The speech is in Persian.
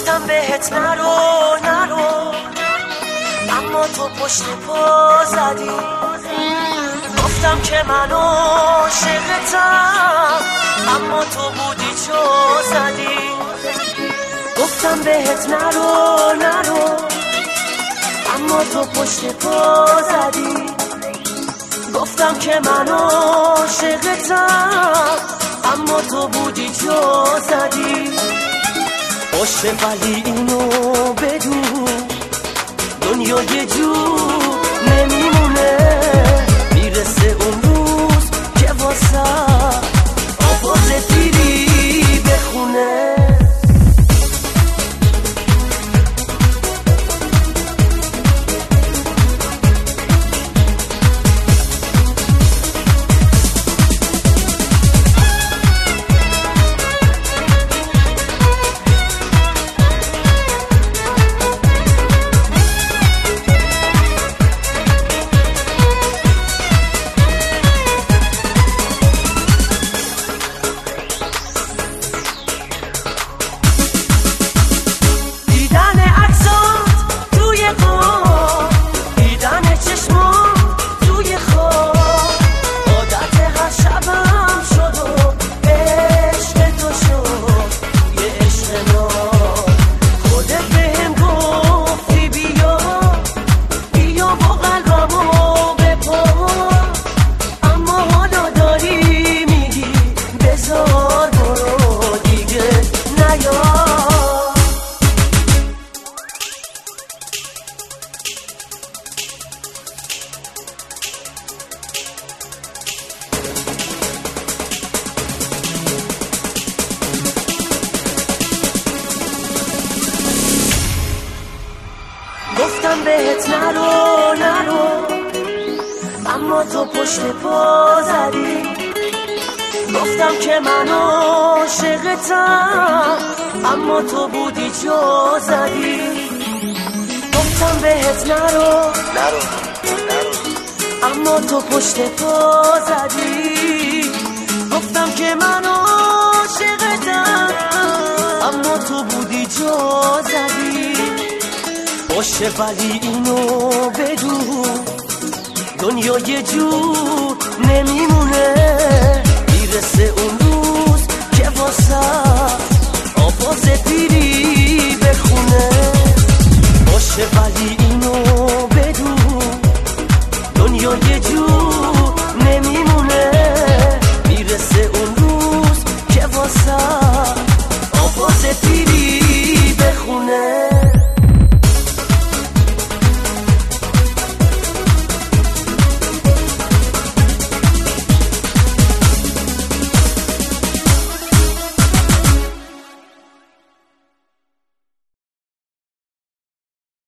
گفتم بهت نرو اما تو پشت پا زدی. گفتم که من عاشقتم اما تو بودی چو زدی. گفتم بهت نرو اما تو پشت پا زدی. گفتم که من عاشقتم اما تو بودی چو زدی. باشه ولی اینو بدون دنیا یه جور نمیمونه. میرسه اون روز که واسه آواز پیری بخونه. گفتم بهت نرو اما تو پشت پا زدی. گفتم که من عاشقتم اما تو بودی جا زدی. گفتم بهت نرو اما تو پشت پا زدی. گفتم که من عاشقتم اما تو بودی جا زدی. باشه ولی اینو بدون دنیا یه جور نمیمونه. میرسه اون روز که واسه آواز پیری بخونه. باشه ولی اینو بدون دنیا یه جور